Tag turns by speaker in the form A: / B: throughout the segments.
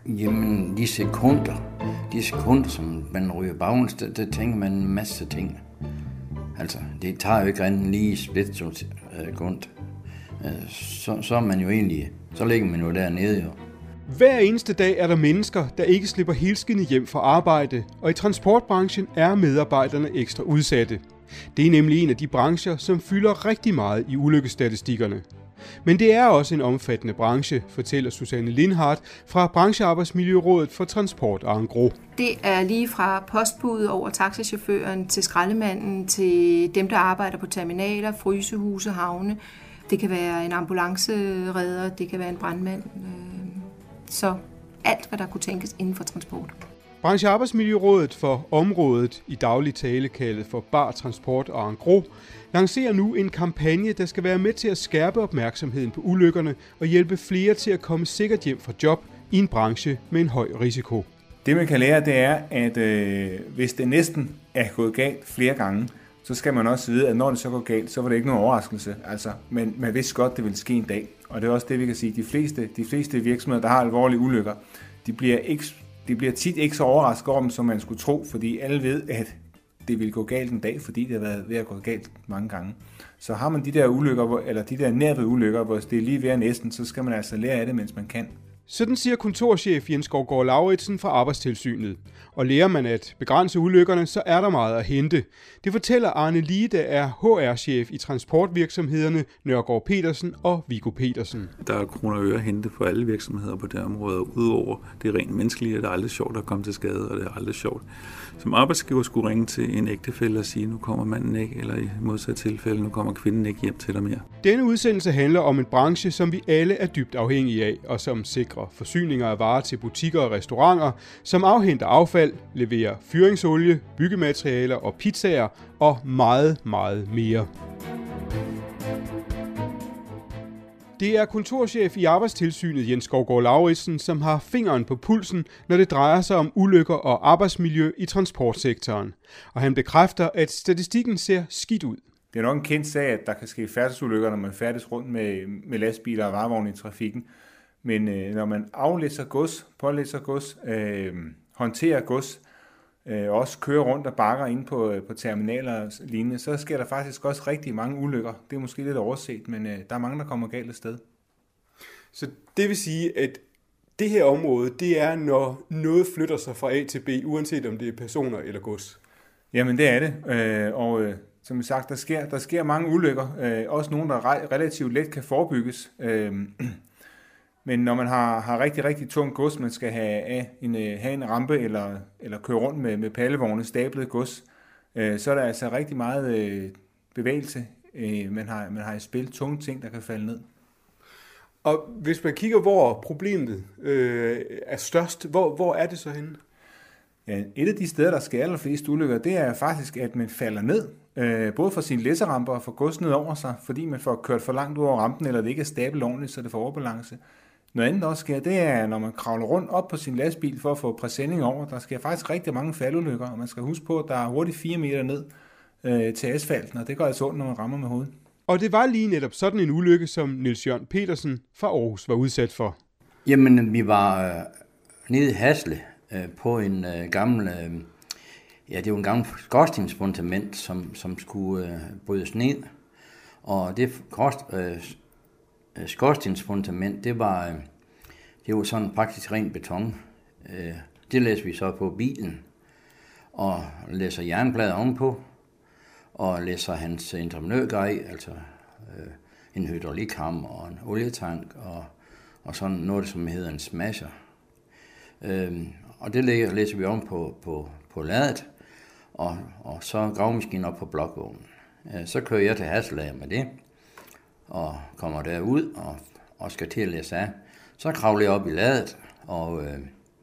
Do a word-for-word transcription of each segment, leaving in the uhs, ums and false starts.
A: Jamen, de sekunder, de sekunder, som man ryger bagens, der, der tænker man en masse ting. Altså, det tager jo ikke rent lige i splitsekund. Så, så er man jo egentlig, så ligger man jo dernede jo.
B: Hver eneste dag er der mennesker, der ikke slipper helskindet hjem fra arbejde, og i transportbranchen er medarbejderne ekstra udsatte. Det er nemlig en af de brancher, som fylder rigtig meget i ulykkesstatistikkerne. Men det er også en omfattende branche, fortæller Susanne Lindhardt fra Branchearbejdsmiljørådet for Transport og Engros.
C: Det er lige fra postbudet over taxachaufføren til skraldemanden til dem, der arbejder på terminaler, frysehuse, havne. Det kan være en ambulanceredder, det kan være en brandmand. Så alt, hvad der kunne tænkes inden for transport.
B: Branchearbejdsmiljørådet for området, i daglig tale kaldet for Bar, Transport og Engros, lancerer nu en kampagne, der skal være med til at skærpe opmærksomheden på ulykkerne og hjælpe flere til at komme sikkert hjem fra job i en branche med en høj risiko.
D: Det man kan lære, det er, at øh, hvis det næsten er gået galt flere gange, så skal man også vide, at når det så går galt, så var det ikke nogen overraskelse. Altså, men man vidste godt, det ville ske en dag. Og det er også det, vi kan sige. De fleste, de fleste virksomheder, der har alvorlige ulykker, de bliver, ikke, de bliver tit ikke så overrasket over dem, som man skulle tro, fordi alle ved, at det vil gå galt en dag, fordi det har været ved at gå galt mange gange. Så har man de der ulykker, eller de der nær ved ulykker, hvor det er lige ved at næsten, så skal man altså lære af det, mens man kan.
B: Sådan siger kontorchef Jens Skovgaard Lauritsen fra Arbejdstilsynet. Og lærer man at begrænse ulykkerne, så er der meget at hente. Det fortæller Arne Lie, der er H R-chef i transportvirksomhederne Nørgaard Petersen og Viggo Petersen.
E: Der er kroner og øre at hente på alle virksomheder på det område. Udover det rent menneskelige, det er aldrig sjovt at komme til skade, og det er aldrig sjovt. Som arbejdsgiver skulle ringe til en ægtefælle og sige, nu kommer manden ikke, eller i modsat tilfælde, nu kommer kvinden ikke hjem til dig mere.
B: Denne udsendelse handler om en branche, som vi alle er dybt afhængige af, og som sikrer forsyninger af varer til butikker og restauranter, som afhenter affald, leverer fyringsolie, byggematerialer og pizzaer og meget, meget mere. Det er kontorchef i Arbejdstilsynet Jens Skovgaard Lauritsen, som har fingeren på pulsen, når det drejer sig om ulykker og arbejdsmiljø i transportsektoren. Og han bekræfter, at statistikken ser skidt ud.
D: Det er nok en kendt sag, at der kan ske færdselsulykker, når man færdes rundt med, med lastbiler og varevogne i trafikken. Men øh, når man aflæser gods, pålæser gods, øh, håndterer gods, øh, også kører rundt og bakker ind på, på terminaler og lignende, så sker der faktisk også rigtig mange ulykker. Det er måske lidt overset, men øh, der er mange, der kommer galt af sted.
B: Så det vil sige, at det her område, det er, når noget flytter sig fra A til B, uanset om det er personer eller gods?
D: Jamen det er det, øh, og øh, som sagt, der sker, der sker mange ulykker, øh, også nogle, der relativt let kan forebygges. Øh, Men når man har, har rigtig, rigtig tungt gods, man skal have, af en, have en rampe eller, eller køre rundt med, med pallevogne, stablet gods, øh, så er der altså rigtig meget øh, bevægelse. Øh, man, har, man har i spil tunge ting, der kan falde ned.
B: Og hvis man kigger, hvor problemet øh, er størst, hvor, hvor er det så henne?
D: Ja, et af de steder, der sker allerflest ulykker, det er faktisk, at man falder ned. Øh, både fra sine læsseramper og får gods ned over sig, fordi man får kørt for langt ud over rampen, eller det ikke er stablet ordentligt, så det får overbalance. Noget andet, der også sker, det er, når man kravler rundt op på sin lastbil for at få præsending over. Der sker faktisk rigtig mange faldulykker, og man skal huske på, at der er hurtigt fire meter ned øh, til asfalten, og det går altså ondt, når man rammer med hovedet.
B: Og det var lige netop sådan en ulykke, som Niels Jørgen Petersen fra Aarhus var udsat for.
A: Jamen, vi var øh, nede i Hasle øh, på en øh, gammel, øh, ja, det var en gammel skorstensfundament, som, som skulle øh, brydes ned. Og det kost, øh, skorstensfundament, det var, det var sådan praktisk ren beton. Det læser vi så på bilen, og læser jernplader ovenpå, og læser hans entreprenørgrej, altså en hydraulikhammer og en olietank, og, og sådan noget, som hedder en smasher. Og det læser vi om på, på, på ladet, og, og så gravemaskinen op på blokvognen. Så kører jeg til Hasselager med det, og kommer derud og, og skal til at læse af. Så kravler jeg op i ladet, og øh,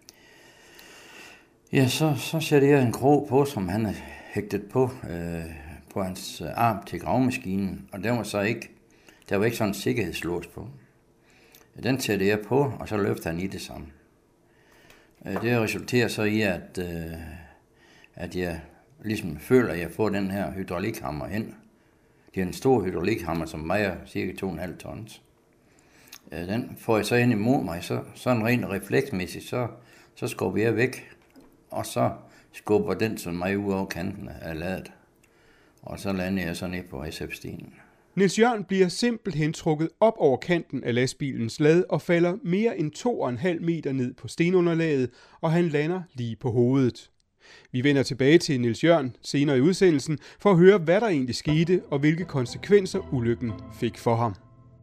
A: ja, så, så sætter jeg en krog på, som han har hægtet på, øh, på hans arm til gravemaskinen, og der var så ikke, der var ikke sådan en sikkerhedslås på. Den sætter jeg på, og så løfter han i det samme. Det resulterer så i, at, øh, at jeg ligesom føler, at jeg får den her hydraulikhammer hen. Det er en stor hydraulikhammer, som vejer cirka to komma fem tons. den får jeg så ind imod mig, så sådan rent refleksmæssigt, så, så skubber jeg væk, og så skubber den som mig ud over kanten af ladet. Og så lander jeg så ned på S F-stien.
B: Niels Jørn bliver simpelthen trukket op over kanten af lastbilens lad og falder mere end to og en halv meter ned på stenunderlaget, og han lander lige på hovedet. Vi vender tilbage til Niels Jørn senere i udsendelsen for at høre, hvad der egentlig skete og hvilke konsekvenser ulykken fik for ham.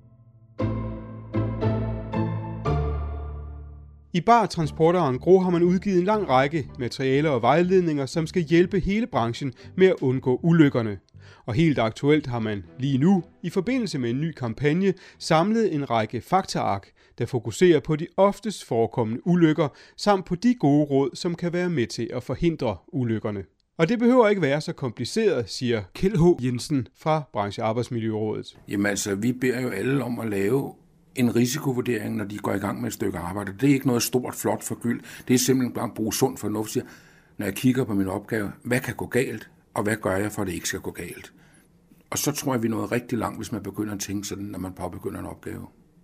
B: I Bar Transport og Engros har man udgivet en lang række materialer og vejledninger, som skal hjælpe hele branchen med at undgå ulykkerne. Og helt aktuelt har man lige nu, i forbindelse med en ny kampagne, samlet en række faktaark, der fokuserer på de oftest forekommende ulykker, samt på de gode råd, som kan være med til at forhindre ulykkerne. Og det behøver ikke være så kompliceret, siger Kjeld H. Jensen fra Branchearbejdsmiljørådet.
F: Jamen altså, vi beder jo alle om at lave en risikovurdering, når de går i gang med et stykke arbejde. Det er ikke noget stort, flot forgyld. Det er simpelthen bare at bruge sund fornuft. Når jeg kigger på min opgave, hvad kan gå galt, og hvad gør jeg for, at det ikke skal gå galt? Og så tror jeg, vi er nået rigtig langt, hvis man begynder at tænke sådan, når man påbegynder en opgave.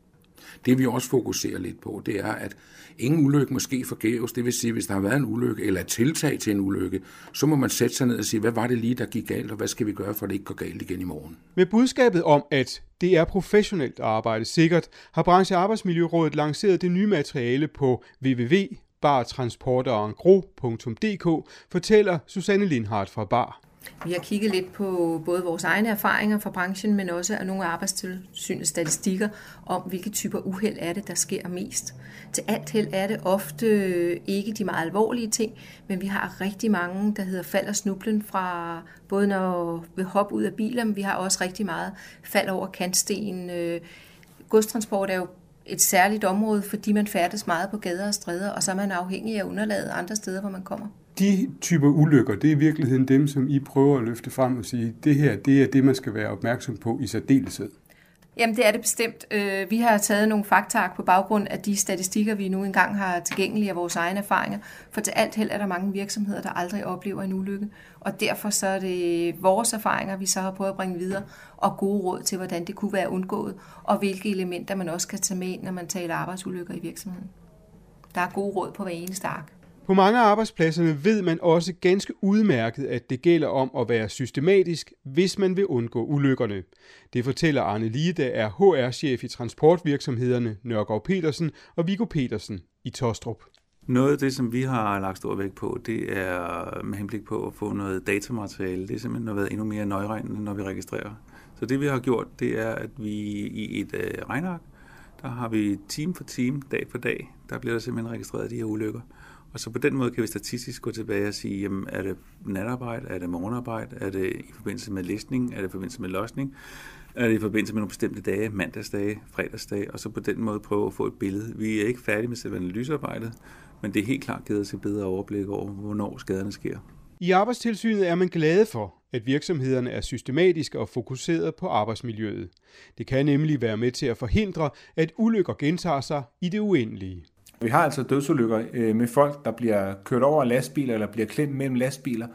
F: Det vi også fokuserer lidt på, det er, at ingen ulykke måske forgæves. Det vil sige, hvis der har været en ulykke eller et tiltag til en ulykke, så må man sætte sig ned og sige, hvad var det lige, der gik galt, og hvad skal vi gøre, for at det ikke går galt igen i morgen?
B: Med budskabet om, at det er professionelt at arbejde sikkert, har Branchearbejdsmiljørådet lanceret det nye materiale på w w w punktum bar transport og engros punktum d k, fortæller Susanne Lindhardt fra Bar.
C: Vi har kigget lidt på både vores egne erfaringer fra branchen, men også af nogle af Arbejdstilsynets statistikker om, hvilke typer uheld er det, der sker mest. Til alt held er det ofte ikke de meget alvorlige ting, men vi har rigtig mange, der hedder fald og snublen fra både når vi hopper ud af biler, men vi har også rigtig meget fald over kantsten. Godstransport er jo et særligt område, fordi man færdes meget på gader og stræder, og så er man afhængig af underlaget andre steder, hvor man kommer. De
B: typer ulykker, det er i virkeligheden dem, som I prøver at løfte frem og sige, det her, det er det, man skal være opmærksom på i særdeleshed.
C: Jamen det er det bestemt. Vi har taget nogle faktaark på baggrund af de statistikker, vi nu engang har tilgængelige af vores egne erfaringer, for til alt held er der mange virksomheder, der aldrig oplever en ulykke, og derfor så er det vores erfaringer, vi så har prøvet at bringe videre, og gode råd til, hvordan det kunne være undgået, og hvilke elementer man også kan tage med ind, når man taler arbejdsulykker i virksomheden. Der er gode råd på hver eneste ark.
B: På mange af arbejdspladserne ved man også ganske udmærket, at det gælder om at være systematisk, hvis man vil undgå ulykkerne. Det fortæller Arne Lie, der er H R-chef i transportvirksomhederne Nørgaard Petersen og Viggo Petersen i Taastrup.
E: Noget af det, som vi har lagt stor vægt på, det er med henblik på at få noget datamateriale. Det er simpelthen at være endnu mere nøjeregnende, når vi registrerer. Så det vi har gjort, det er, at vi i et øh, regnark, der har vi time for time, dag for dag, der bliver der simpelthen registreret de her ulykker. Og så på den måde kan vi statistisk gå tilbage og sige, jamen, er det natarbejde, er det morgenarbejde, er det i forbindelse med læsning, er det i forbindelse med losning, er det i forbindelse med nogle bestemte dage, mandagsdage, fredagsdage, og så på den måde prøve at få et billede. Vi er ikke færdige med selve analysearbejdet, men det er helt klart givet os et bedre overblik over, hvornår skaderne sker.
B: I Arbejdstilsynet er man glade for, at virksomhederne er systematiske og fokuseret på arbejdsmiljøet. Det kan nemlig være med til at forhindre, at ulykker gentager sig i det uendelige.
D: Vi har altså dødsulykker med folk, der bliver kørt over af lastbiler eller bliver klemt mellem lastbiler.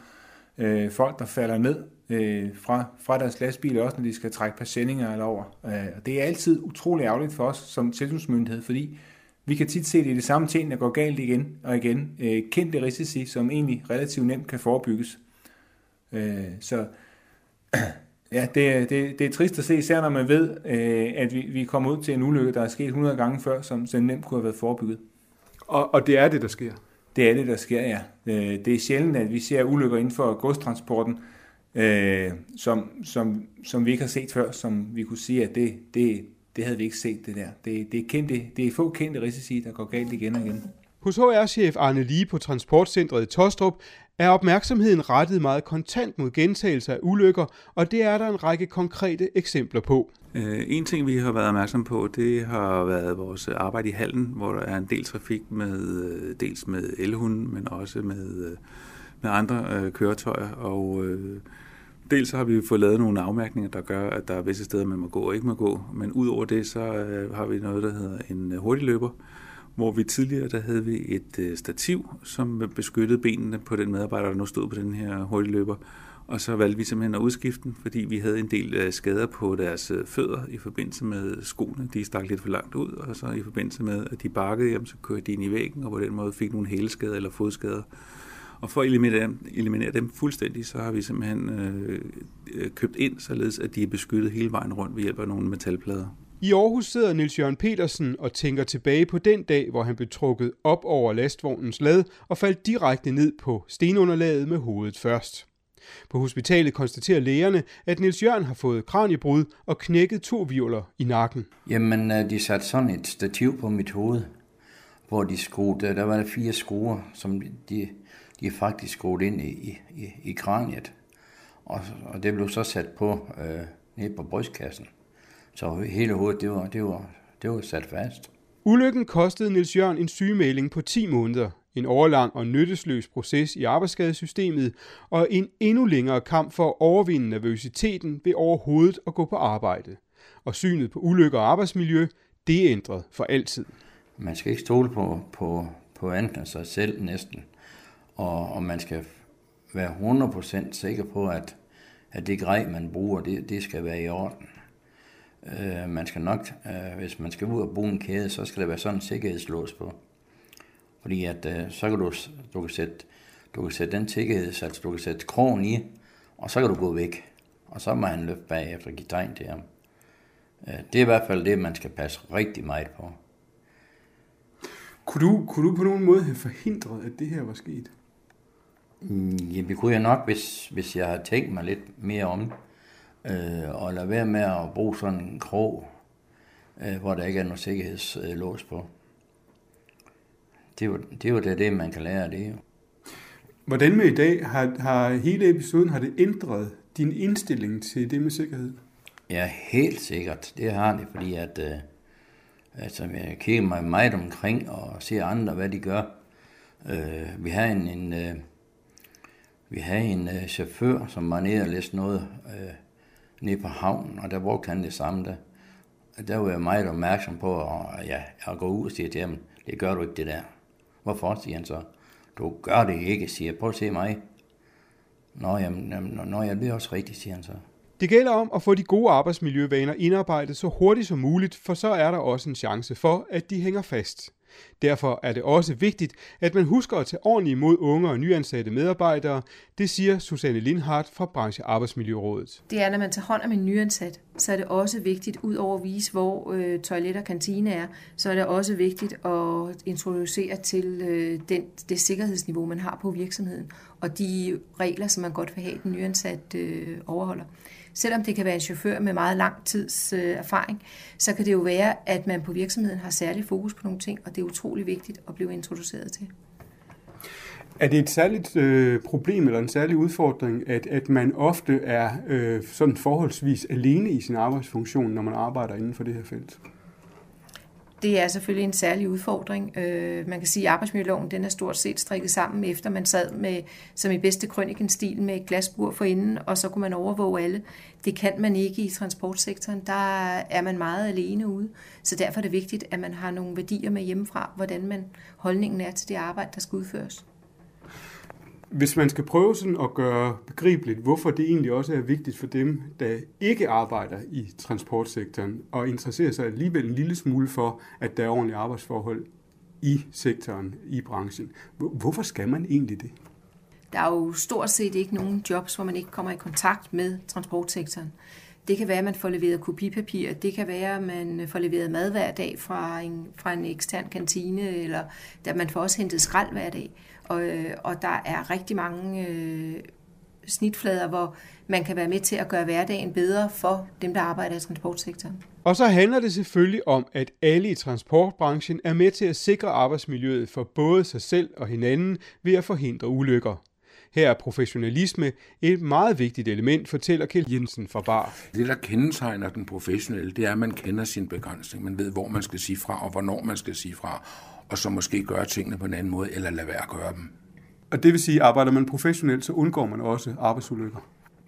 D: Folk, der falder ned fra, fra deres lastbiler, også når de skal trække patienter eller over. Det er altid utrolig ærgerligt for os som tilsynsmyndighed, fordi vi kan tit se det i det samme ting, der går galt igen og igen. Kendte risici, som egentlig relativt nemt kan forebygges. Så ja, det, det, det er trist at se, især når man ved, at vi, vi kommer ud til en ulykke, der er sket hundrede gange før, som så nemt kunne have været forebygget.
B: Og, og det er det, der sker? Det
D: er det, der sker, ja. Det er sjældent, at vi ser ulykker inden for godstransporten, øh, som, som, som vi ikke har set før, som vi kunne sige, at det, det, det havde vi ikke set, det der. Det, det, er kendte, det er få kendte risici, der går galt igen og igen.
B: Hos H R-chef Arne Lie på Transportcentret i Taastrup er opmærksomheden rettet meget kontant mod gentagelser af ulykker, og det er der en række konkrete eksempler på.
E: En ting, vi har været opmærksom på, det har været vores arbejde i hallen, hvor der er en del trafik med dels med elhunde, men også med, med andre øh, køretøjer. Og øh, dels har vi fået lavet nogle afmærkninger, der gør, at der er visse steder, man må gå og ikke må gå. Men ud over det, så øh, har vi noget, der hedder en hurtigløber, hvor vi tidligere der havde vi et stativ, som beskyttede benene på den medarbejder, der nu stod på den her hurtigløber. Og så valgte vi simpelthen at udskifte den, fordi vi havde en del skader på deres fødder i forbindelse med skoene. De stak lidt for langt ud, og så i forbindelse med, at de bakkede, jamen, så kørte de ind i væggen, og på den måde fik nogle hælskader eller fodskader. Og for at eliminere dem, eliminere dem fuldstændig, så har vi simpelthen øh, købt ind, således at de er beskyttet hele vejen rundt ved hjælp af nogle metalplader.
B: I Aarhus sidder Niels Jørgen Petersen og tænker tilbage på den dag, hvor han blev trukket op over lastvognens lad og faldt direkte ned på stenunderlaget med hovedet først. På hospitalet konstaterer lægerne, at Niels Jørgen har fået kraniebrud og knækket to hvirvler i nakken.
A: Jamen, de satte sådan et stativ på mit hoved, hvor de skruede, der var der fire skruer, som de, de faktisk skruede ind i, i, i kraniet. Og, og det blev så sat på øh, ned på brystkassen. Så hele hovedet, det var, det var, det var sat fast.
B: Ulykken kostede Niels Jørgen en sygemelding på ti måneder, en overlang og nyttesløs proces i arbejdsskadesystemet og en endnu længere kamp for at overvinde nervøsiteten ved overhovedet at gå på arbejde. Og synet på ulykker og arbejdsmiljø, det er ændret for altid.
A: Man skal ikke stole på, på, på andet end sig selv næsten, og, og man skal være hundrede procent sikker på, at, at det grej, man bruger, det, det skal være i orden. Uh, man skal nok, uh, hvis man skal ud og bruge en kæde, så skal der være sådan en sikkerhedslås på. Fordi at, uh, så kan du, du, kan sætte, du kan sætte den sikkerhedssats, du kan sætte krogen i, og så kan du gå væk. Og så må han løbe bagefter og give tegn til ham. Uh, det er i hvert fald det, man skal passe rigtig meget på.
B: Kunne du, kunne du på nogen måde have forhindret, at det her var sket?
A: Mm, ja, det kunne jeg nok, hvis, hvis jeg havde tænkt mig lidt mere om. Øh, og lade være med at bruge sådan en krog, øh, hvor der ikke er noget sikkerhedslås på. Det er jo det, er jo det, det, man kan lære af det. Jo.
B: Hvordan med i dag? Har, har hele episoden har det ændret din indstilling til det med sikkerhed?
A: Ja, helt sikkert. Det har det, fordi at, øh, altså, jeg kigger mig meget omkring og ser andre, hvad de gør. Øh, vi har en, en, øh, vi har en øh, chauffør, som var nede og læste noget øh, nede på havnen, og der brugte han det samme der. Der var jeg meget opmærksom på, at ja, jeg går ud og siger til ham, det gør du ikke det der. Hvorfor, siger han så. Du gør det ikke, siger jeg. Prøv at se mig. Nå, jamen, jamen, nå, jeg ved også rigtigt, siger han så.
B: Det gælder om at få de gode arbejdsmiljøvaner indarbejdet så hurtigt som muligt, for så er der også en chance for, at de hænger fast. Derfor er det også vigtigt, at man husker at tage ordentligt imod unge og nyansatte medarbejdere. Det siger Susanne Lindhardt fra Branche Arbejdsmiljørådet.
C: Det er, når man tager hånd om en nyansat, så er det også vigtigt, ud over at vise, hvor øh, toilet og kantine er, så er det også vigtigt at introducere til øh, den, det sikkerhedsniveau, man har på virksomheden, og de regler, som man godt vil have, den nyansat øh, overholder. Selvom det kan være en chauffør med meget lang tids øh, erfaring, så kan det jo være, at man på virksomheden har særlig fokus på nogle ting, og det er utrolig vigtigt at blive introduceret til.
B: Er det et særligt øh, problem eller en særlig udfordring, at, at man ofte er øh, sådan forholdsvis alene i sin arbejdsfunktion, når man arbejder inden for det her felt?
C: Det er selvfølgelig en særlig udfordring. Øh, man kan sige, at arbejdsmiljøloven den er stort set strikket sammen, efter man sad med, som i bedste krønikens-stil med et glasbur for inden, og så kunne man overvåge alle. Det kan man ikke i transportsektoren. Der er man meget alene ude. Så derfor er det vigtigt, at man har nogle værdier med hjemmefra, hvordan man holdningen er til det arbejde, der skal udføres.
B: Hvis man skal prøve sådan at gøre begribeligt, hvorfor det egentlig også er vigtigt for dem, der ikke arbejder i transportsektoren, og interesserer sig alligevel en lille smule for, at der er ordentlige arbejdsforhold i sektoren, i branchen. Hvorfor skal man egentlig det?
C: Der er jo stort set ikke nogen jobs, hvor man ikke kommer i kontakt med transportsektoren. Det kan være, at man får leveret kopipapir, det kan være, at man får leveret mad hver dag fra en, fra en ekstern kantine, eller at man får også hentet skrald hver dag. Og, og der er rigtig mange øh, snitflader, hvor man kan være med til at gøre hverdagen bedre for dem, der arbejder i transportsektoren.
B: Og så handler det selvfølgelig om, at alle i transportbranchen er med til at sikre arbejdsmiljøet for både sig selv og hinanden ved at forhindre ulykker. Her er professionalisme et meget vigtigt element, fortæller Kjeld Jensen fra Bar.
F: Det, der kendetegner den professionelle, det er, at man kender sin begrænsning. Man ved, hvor man skal sige fra, og hvornår man skal sige fra, og så måske gøre tingene på en anden måde, eller lade være at gøre dem.
B: Og det vil sige, at arbejder man professionelt, så undgår man også arbejdsulykker?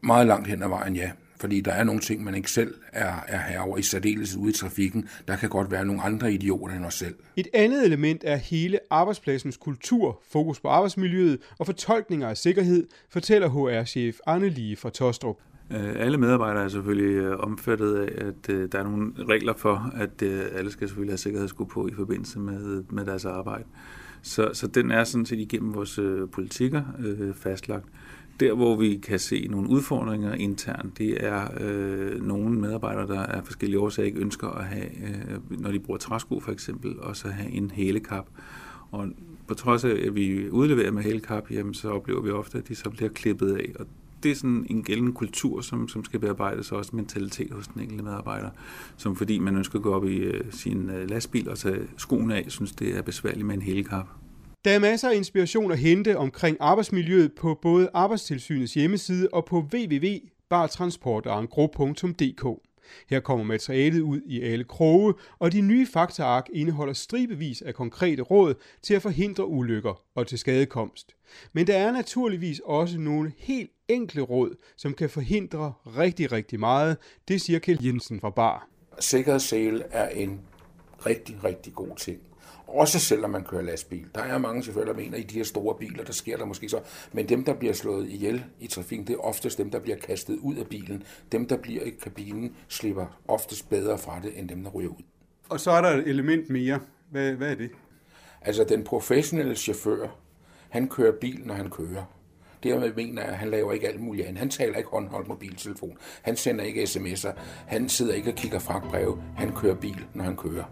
F: Meget langt hen ad vejen, ja. Fordi der er nogle ting, man ikke selv er, er herover i særdeleshed ude i trafikken. Der kan godt være nogle andre idioter end os selv.
B: Et andet element er hele arbejdspladsens kultur, fokus på arbejdsmiljøet og fortolkninger af sikkerhed, fortæller H R-chef Arne Lie fra Taastrup.
E: Alle medarbejdere er selvfølgelig omfattet af, at der er nogle regler for, at alle skal selvfølgelig have sikkerhedssko på i forbindelse med, med deres arbejde. Så, så den er sådan set igennem vores politikker øh, fastlagt. Der, hvor vi kan se nogle udfordringer internt, det er øh, nogle medarbejdere, der af forskellige årsager ikke ønsker at have, øh, når de bruger træsko for eksempel, også have en hælekap. Og på trods af, at vi udleverer med hælekap, jamen, så oplever vi ofte, at de så bliver klippet af. Og det er sådan en gældende kultur, som, som skal bearbejdes, og også mentalitet hos den enkelte medarbejder, som fordi man ønsker at gå op i øh, sin øh, lastbil og tage skoene af, synes det er besværligt med en hælekap.
B: Der er masser af inspiration at hente omkring arbejdsmiljøet på både Arbejdstilsynets hjemmeside og på w w w punktum bar transport og engros punktum d k. Her kommer materialet ud i alle kroge, og de nye faktaark indeholder stribevis af konkrete råd til at forhindre ulykker og til skadekomst. Men der er naturligvis også nogle helt enkle råd, som kan forhindre rigtig, rigtig meget. Det siger Kjeld Jensen fra Bar.
F: Sikkerhedssele er en rigtig, rigtig god ting. Også selvom man kører lastbil. Der er mange chauffører, der mener, at i de her store biler, der sker der måske så. Men dem, der bliver slået ihjel i trafikken, det er oftest dem, der bliver kastet ud af bilen. Dem, der bliver i kabinen, slipper oftest bedre fra det, end dem, der ryger ud.
B: Og så er der et element mere. Hvad, hvad er det?
F: Altså, den professionelle chauffør, han kører bil, når han kører. Dermed mener jeg, at han laver ikke alt muligt andet. Han taler ikke håndholdt mobiltelefon. Han sender ikke sms'er. Han sidder ikke og kigger fragtbreve. Han kører bil, når han kører.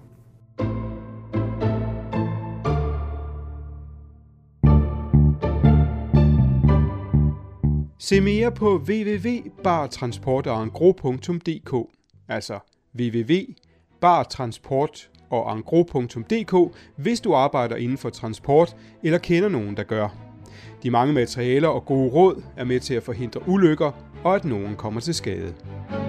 B: Se mere på w w w punktum bar transport og engros punktum d k, altså w w w punktum bar transport og engros punktum d k, hvis du arbejder inden for transport eller kender nogen, der gør. De mange materialer og gode råd er med til at forhindre ulykker og at nogen kommer til skade.